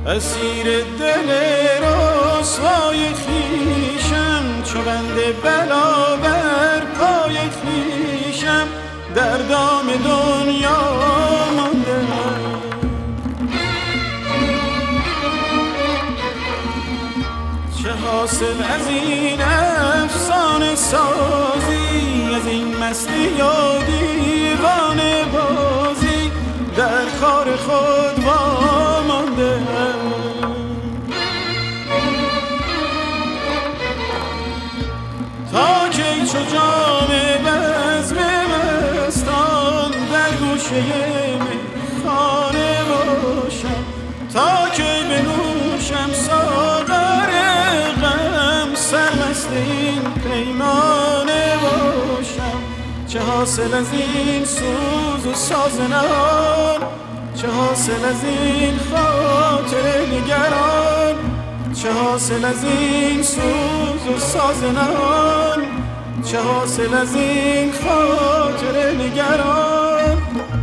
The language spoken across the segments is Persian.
اسیر دل رسوای خویشم، چو بند بلا بر پای خویشم، در دام دنیا مانده. چه حاصل از این افسانه سازی، از این مستی و دیوانه بازی، در کار خود وامانده. تا کی چو جام بزم مستان در گوشه میخانه باشم، تا کی بنوشم ساغر غم، سرمست این پیمانه باشم. چه حاصل از این سوز و ساز نهان، چه حاصل از این خاطر نگران، چه حاصل از این سوز و ساز نهان، چه حاصل از این خاطر نگران.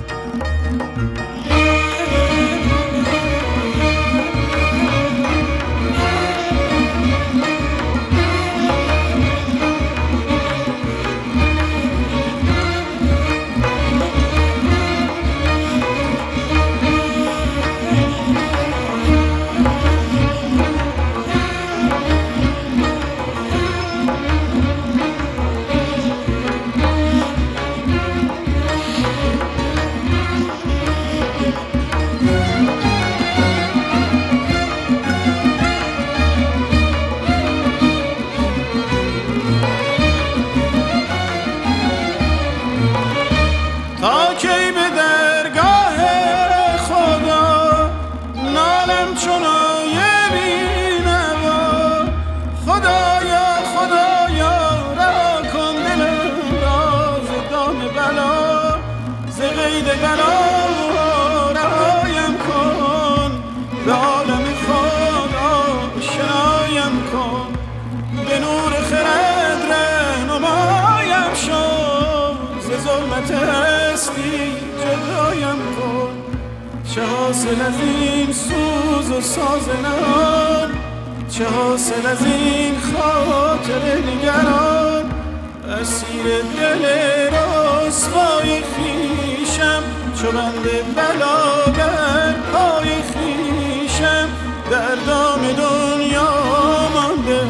تا کی به درگاه خدا نالم چنای بینوا، خدایا خدایا رها کن دلم را ز دام بلا، ز قید بلا رهایم کن، به عالم خود آشنایم کن، به نور خرد رهنمایم شو، ز ظلمت هستی جدایم کن. چه حاصل از این سوز و ساز نهان، چه حاصل از این خاطر نگران، اسیر دل رسوای خویشم، چو بند بلا بر پای خویشم، در دام دنیا مانده.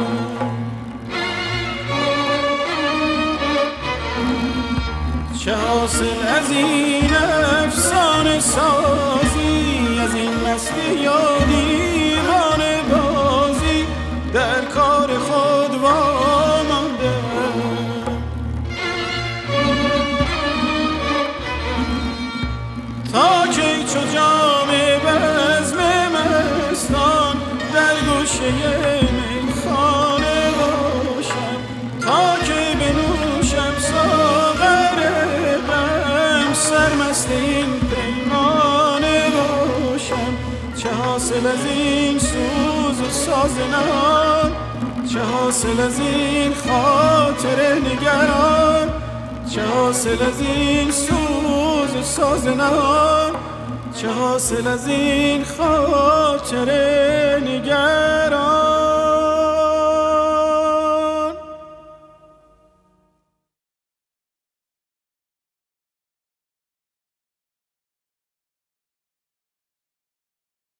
چه حاصل از این افسانه سازی، از این مستی و دیوانه بازی، در کار خود وامانده. تا کی چو جام بزم مستان در گوشه میخانه باشم، تا کی بنوشم ساغر غم، سرمست این پیمانه باشم. چه حاصل از این سوز و ساز نهان، چه حاصل از این خاطر نگران، چه حاصل از این سوز و ساز نهان، چه حاصل از این خاطر نگران.